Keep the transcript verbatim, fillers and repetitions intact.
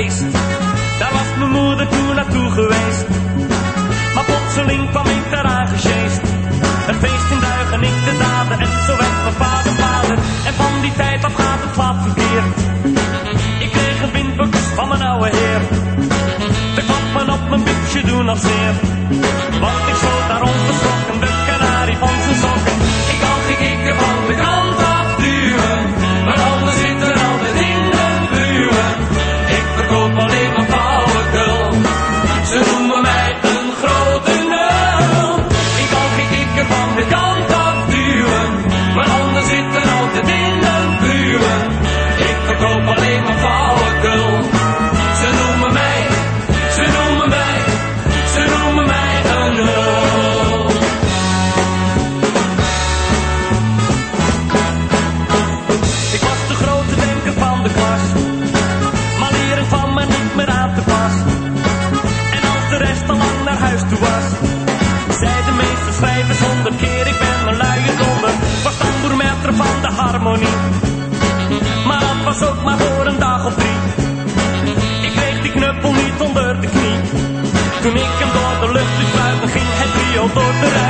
feest. Daar was mijn moeder toen naartoe geweest. Maar plotseling kwam ik daaraan gesjeest. Een feest in Duigen, ik de daden en zo werd mijn vader vader. En van die tijd af gaat het wat verkeerd. Ik kreeg een windbuks van mijn oude heer. De klappen op mijn buksje doen nog zeer. Want ik sloot daar onverschrokken de kanarie van zijn sokken. Ik kan geen kikker van de kant afduwen. Mijn handen zitten altijd in de buwen. Ik verkoop alleen maar flauwekul. Ze noemen mij een grote nul. Ik kan geen kikker van de kant afduwen. Mijn handen zitten altijd in de buwen. Ik verkoop alleen maar flauwekul. Ze noemen mij, ze noemen mij, ze noemen mij een nul. Ik was de grote denker van de klas, maar leren kwam me niet meer aan te pas. En als de rest al lang naar huis toe was, zei de meester schrijven zonder keer, ik ben een luie donder. Was tamboermeester van de harmonie, maar dat was ook maar voor een dag of drie. Ik kreeg die knuppel niet onder de knie. Toen ik hem door de lucht liet fluiten, ging het trio door de rij.